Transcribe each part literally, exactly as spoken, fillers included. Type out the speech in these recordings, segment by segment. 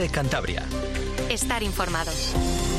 COPE Cantabria. Estar informados.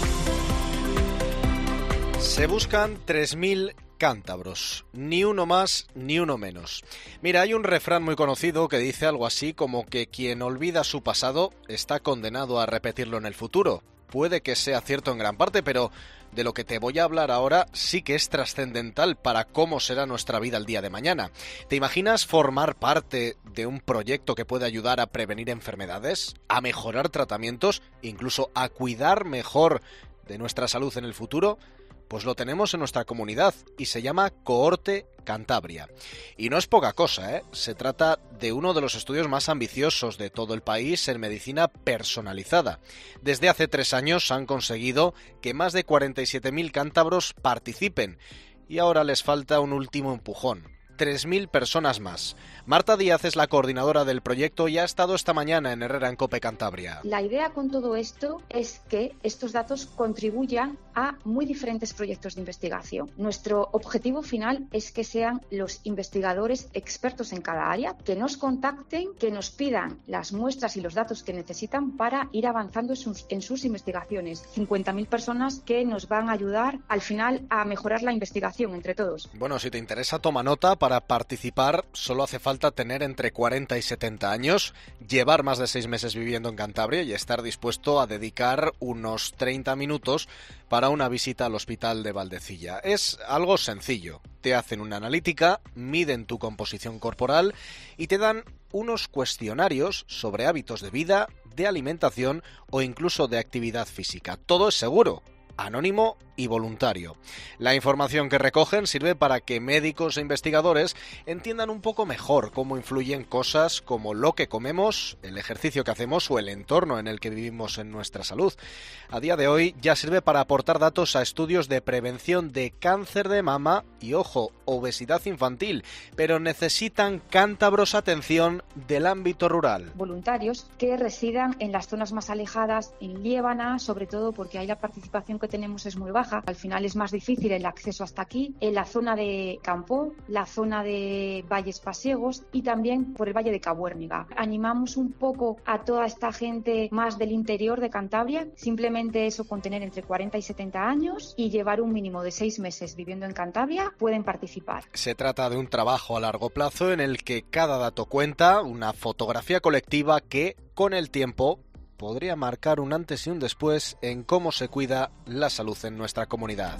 Se buscan tres mil cántabros, ni uno más ni uno menos. Mira, hay un refrán muy conocido que dice algo así como que quien olvida su pasado está condenado a repetirlo en el futuro. Puede que sea cierto en gran parte, pero de lo que te voy a hablar ahora sí que es trascendental para cómo será nuestra vida el día de mañana. ¿Te imaginas formar parte de un proyecto que puede ayudar a prevenir enfermedades, a mejorar tratamientos, incluso a cuidar mejor de nuestra salud en el futuro? Pues lo tenemos en nuestra comunidad y se llama Cohorte Cantabria. Y no es poca cosa, ¿eh? Se trata de uno de los estudios más ambiciosos de todo el país en medicina personalizada. Desde hace tres años han conseguido que más de cuarenta y siete mil cántabros participen y ahora les falta un último empujón. tres mil personas más. Marta Díaz es la coordinadora del proyecto y ha estado esta mañana en Herrera en COPE Cantabria. La idea con todo esto es que estos datos contribuyan a muy diferentes proyectos de investigación. Nuestro objetivo final es que sean los investigadores expertos en cada área, que nos contacten, que nos pidan las muestras y los datos que necesitan para ir avanzando en sus, en sus investigaciones. cincuenta mil personas que nos van a ayudar al final a mejorar la investigación entre todos. Bueno, si te interesa, toma nota. Para participar solo hace falta tener entre cuarenta y setenta años, llevar más de seis meses viviendo en Cantabria y estar dispuesto a dedicar unos treinta minutos para una visita al hospital de Valdecilla. Es algo sencillo. Te hacen una analítica, miden tu composición corporal y te dan unos cuestionarios sobre hábitos de vida, de alimentación o incluso de actividad física. Todo es seguro, anónimo y voluntario. La información que recogen sirve para que médicos e investigadores entiendan un poco mejor cómo influyen cosas como lo que comemos, el ejercicio que hacemos o el entorno en el que vivimos en nuestra salud. A día de hoy ya sirve para aportar datos a estudios de prevención de cáncer de mama y, ojo, obesidad infantil, pero necesitan cántabros, atención, del ámbito rural. Voluntarios que residan en las zonas más alejadas, en Liébana, sobre todo porque ahí la participación que tenemos es muy baja. Al final es más difícil el acceso hasta aquí, en la zona de Campo, la zona de Valles Pasiegos y también por el Valle de Cabuérniga. Animamos un poco a toda esta gente más del interior de Cantabria, simplemente eso, con tener entre cuarenta y setenta años y llevar un mínimo de seis meses viviendo en Cantabria, pueden participar. Se trata de un trabajo a largo plazo en el que cada dato cuenta, una fotografía colectiva que, con el tiempo, podría marcar un antes y un después en cómo se cuida la salud en nuestra comunidad.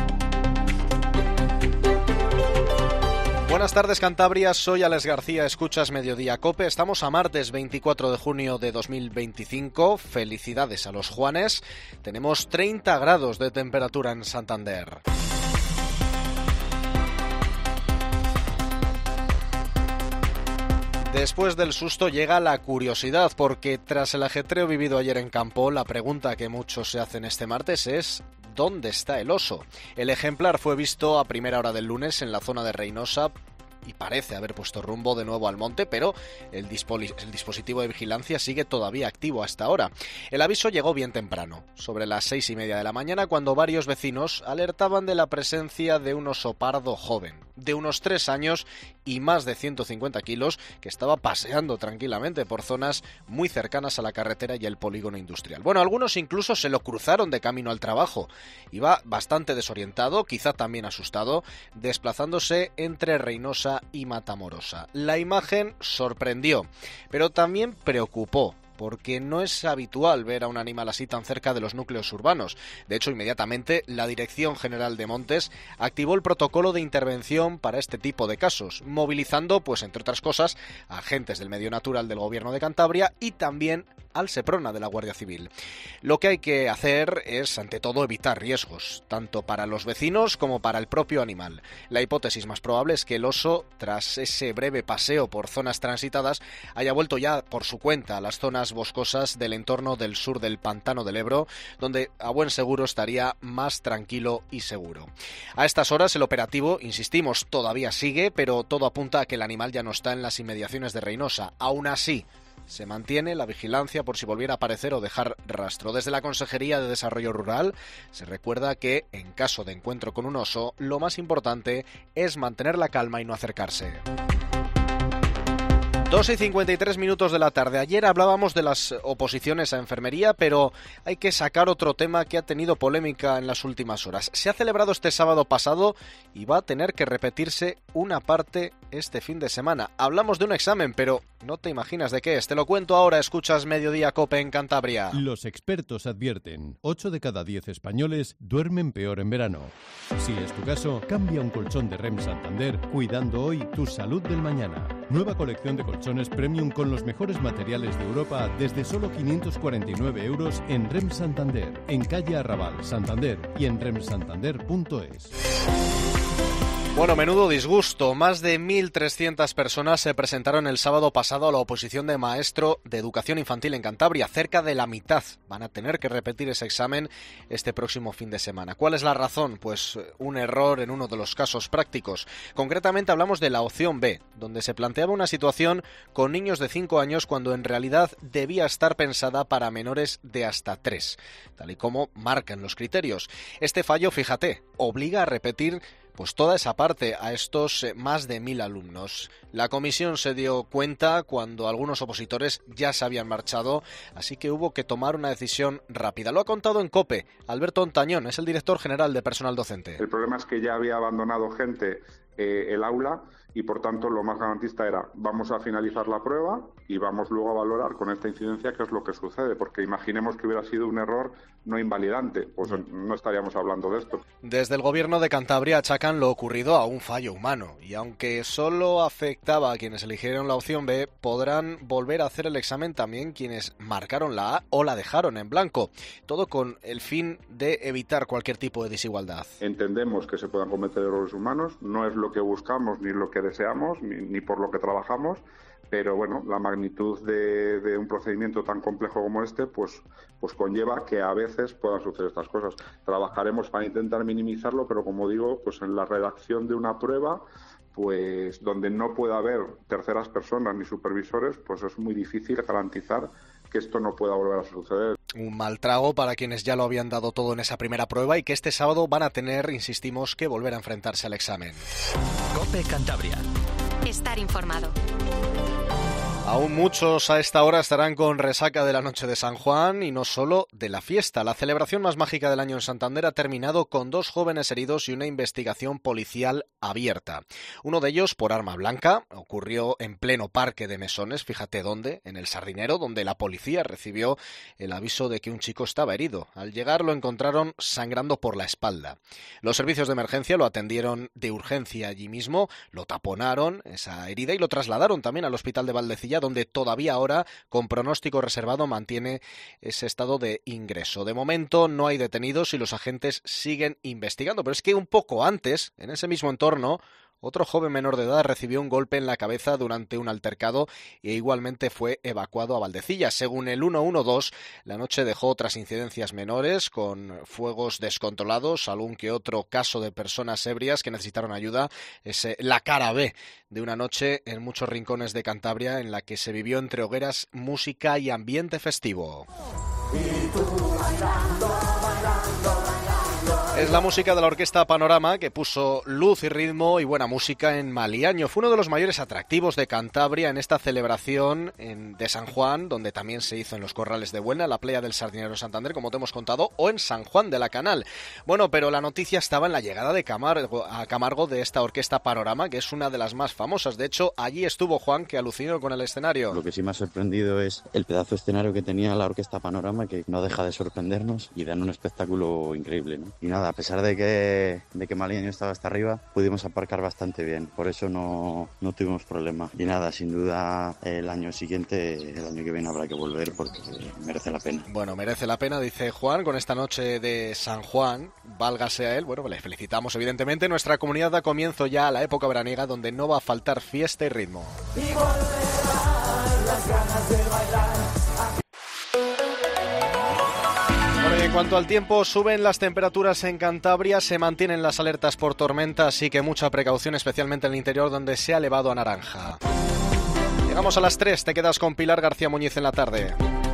Buenas tardes, Cantabria, soy Alex García, escuchas Mediodía COPE. Estamos a martes veinticuatro de junio de dos mil veinticinco. Felicidades a los Juanes. Tenemos treinta grados de temperatura en Santander. Después del susto llega la curiosidad, porque tras el ajetreo vivido ayer en Campo, la pregunta que muchos se hacen este martes es ¿dónde está el oso? El ejemplar fue visto a primera hora del lunes en la zona de Reinosa y parece haber puesto rumbo de nuevo al monte, pero el, dispo- el dispositivo de vigilancia sigue todavía activo hasta ahora. El aviso llegó bien temprano, sobre las seis y media de la mañana, cuando varios vecinos alertaban de la presencia de un oso pardo joven, de unos tres años y más de ciento cincuenta kilos, que estaba paseando tranquilamente por zonas muy cercanas a la carretera y el polígono industrial. Bueno, algunos incluso se lo cruzaron de camino al trabajo. Iba bastante desorientado, quizá también asustado, desplazándose entre Reinosa y Matamorosa. La imagen sorprendió, pero también preocupó, porque no es habitual ver a un animal así tan cerca de los núcleos urbanos. De hecho, inmediatamente la Dirección General de Montes activó el protocolo de intervención para este tipo de casos, movilizando, pues entre otras cosas, a agentes del medio natural del Gobierno de Cantabria y también al Seprona de la Guardia Civil. Lo que hay que hacer es, ante todo, evitar riesgos, tanto para los vecinos como para el propio animal. La hipótesis más probable es que el oso, tras ese breve paseo por zonas transitadas, haya vuelto ya por su cuenta a las zonas boscosas del entorno del sur del Pantano del Ebro, donde a buen seguro estaría más tranquilo y seguro. A estas horas el operativo, insistimos, todavía sigue, pero todo apunta a que el animal ya no está en las inmediaciones de Reinosa. Aún así, se mantiene la vigilancia por si volviera a aparecer o dejar rastro. Desde la Consejería de Desarrollo Rural se recuerda que, en caso de encuentro con un oso, lo más importante es mantener la calma y no acercarse. dos y cincuenta y tres minutos de la tarde. Ayer hablábamos de las oposiciones a enfermería, pero hay que sacar otro tema que ha tenido polémica en las últimas horas. Se ha celebrado este sábado pasado y va a tener que repetirse una parte este fin de semana. Hablamos de un examen, pero no te imaginas de qué es. Te lo cuento ahora. Escuchas Mediodía Cope en Cantabria. Los expertos advierten, ocho de cada diez españoles duermen peor en verano. Si es tu caso, cambia un colchón de R E M Santander, cuidando hoy tu salud del mañana. Nueva colección de colchones premium con los mejores materiales de Europa desde solo quinientos cuarenta y nueve euros en R E M Santander, en calle Arrabal, Santander y en rem santander punto es. Bueno, menudo disgusto. Más de mil trescientas personas se presentaron el sábado pasado a la oposición de maestro de educación infantil en Cantabria. Cerca de la mitad van a tener que repetir ese examen este próximo fin de semana. ¿Cuál es la razón? Pues un error en uno de los casos prácticos. Concretamente hablamos de la opción B, donde se planteaba una situación con niños de cinco años cuando en realidad debía estar pensada para menores de hasta tres, tal y como marcan los criterios. Este fallo, fíjate, obliga a repetir pues toda esa parte a estos eh, más de mil alumnos. La comisión se dio cuenta cuando algunos opositores ya se habían marchado, así que hubo que tomar una decisión rápida. Lo ha contado en COPE Alberto Ontañón, es el director general de personal docente. El problema es que ya había abandonado gente eh, el aula y por tanto lo más garantista era vamos a finalizar la prueba y vamos luego a valorar con esta incidencia qué es lo que sucede, porque imaginemos que hubiera sido un error no invalidante, pues no estaríamos hablando de esto. Desde el gobierno de Cantabria achacan lo ocurrido a un fallo humano y aunque solo afectaba a quienes eligieron la opción B, podrán volver a hacer el examen también quienes marcaron la A o la dejaron en blanco, todo con el fin de evitar cualquier tipo de desigualdad. Entendemos que se puedan cometer errores humanos, no es lo que buscamos ni lo que deseamos ni, ni por lo que trabajamos, pero bueno, la magnitud de, de un procedimiento tan complejo como este pues, pues conlleva que a veces puedan suceder estas cosas. Trabajaremos para intentar minimizarlo, pero como digo, pues en la redacción de una prueba, pues donde no pueda haber terceras personas ni supervisores, pues es muy difícil garantizar que esto no pueda volver a suceder. Un mal trago para quienes ya lo habían dado todo en esa primera prueba y que este sábado van a tener, insistimos, que volver a enfrentarse al examen. COPE Cantabria. Estar informado. Aún muchos a esta hora estarán con resaca de la noche de San Juan y no solo de la fiesta. La celebración más mágica del año en Santander ha terminado con dos jóvenes heridos y una investigación policial abierta. Uno de ellos por arma blanca, ocurrió en pleno parque de Mesones, fíjate dónde, en el Sardinero, donde la policía recibió el aviso de que un chico estaba herido. Al llegar lo encontraron sangrando por la espalda. Los servicios de emergencia lo atendieron de urgencia allí mismo, lo taponaron, esa herida, y lo trasladaron también al hospital de Valdecilla, donde todavía ahora, con pronóstico reservado, mantiene ese estado de ingreso. De momento no hay detenidos y los agentes siguen investigando, pero es que un poco antes, en ese mismo entorno, otro joven menor de edad recibió un golpe en la cabeza durante un altercado e igualmente fue evacuado a Valdecilla. Según el ciento doce, la noche dejó otras incidencias menores con fuegos descontrolados, algún que otro caso de personas ebrias que necesitaron ayuda. Es la cara B de una noche en muchos rincones de Cantabria en la que se vivió entre hogueras, música y ambiente festivo. Y tú bailando, bailando. Es la música de la Orquesta Panorama que puso luz y ritmo y buena música en Maliaño. Fue uno de los mayores atractivos de Cantabria en esta celebración en, de San Juan, donde también se hizo en los Corrales de Buena, la playa del Sardinero Santander, como te hemos contado, o en San Juan de la Canal. Bueno, pero la noticia estaba en la llegada de Camargo, a Camargo de esta Orquesta Panorama, que es una de las más famosas. De hecho, allí estuvo Juan, que alucinó con el escenario. Lo que sí me ha sorprendido es el pedazo de escenario que tenía la Orquesta Panorama, que no deja de sorprendernos y dan un espectáculo increíble, ¿no? Y nada, a pesar de que, de que Maliaño estaba hasta arriba, pudimos aparcar bastante bien, por eso no, no tuvimos problema. Y nada, sin duda el año siguiente, el año que viene habrá que volver porque merece la pena. Bueno, merece la pena, dice Juan, con esta noche de San Juan, válgase a él. Bueno, le felicitamos evidentemente. Nuestra comunidad da comienzo ya a la época veraniega donde no va a faltar fiesta y ritmo. Y volverán las ganas de bailar. En cuanto al tiempo, suben las temperaturas en Cantabria, se mantienen las alertas por tormenta, así que mucha precaución, especialmente en el interior donde se ha elevado a naranja. Llegamos a las tres, te quedas con Pilar García Muñiz en la tarde.